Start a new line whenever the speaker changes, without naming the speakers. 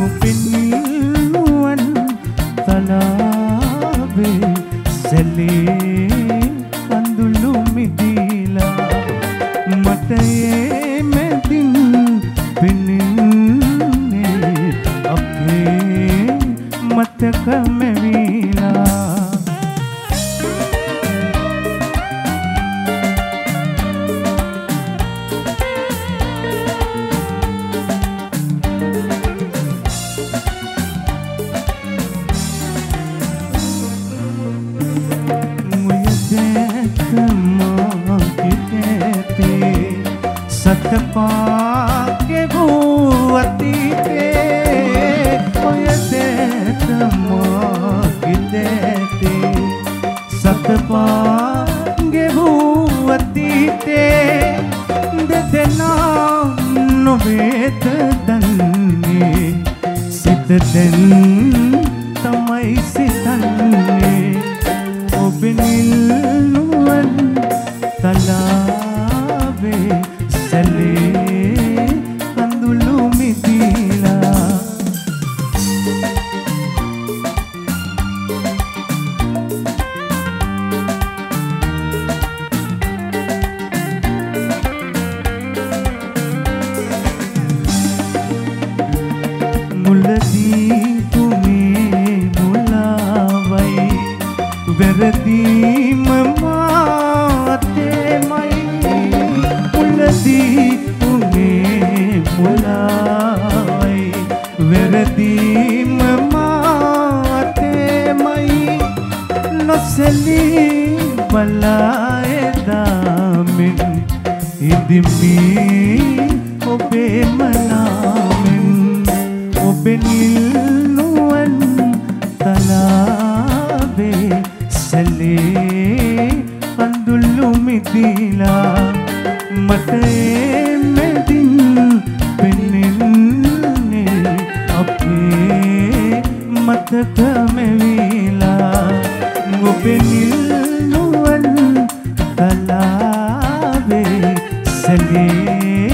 පින්නුවන් තලාවේ සැලේ කඳුළු මිදිලා මට ඒ මැදින් පෙනෙන්නේ අපේ මතක මැවිලා सतपाके वो अतीते ओए देते माँ देते सतपाके वो अतीते देते नाम नवेत दन्ने सित den tamai sitanne obinilnuwan talave සැලේ කඳුළු මිදිලා මුලදී තුමේ මුලාවයි වැරදීම මාතේමයි උනේ මුලායි වැරදීම මාතේමයි නොසැලී බලායදාමින් ඉදිමි ඔබේ මනාමෙන් ඔබේ නිල්නුවන් තලාවේ සැලේ කඳුළු මිදිලා මට මැදින් පෙනෙන්නේ අපේ මතක මැවිලා ඔබේ නිල්නුවන් තලාවේ සැලේ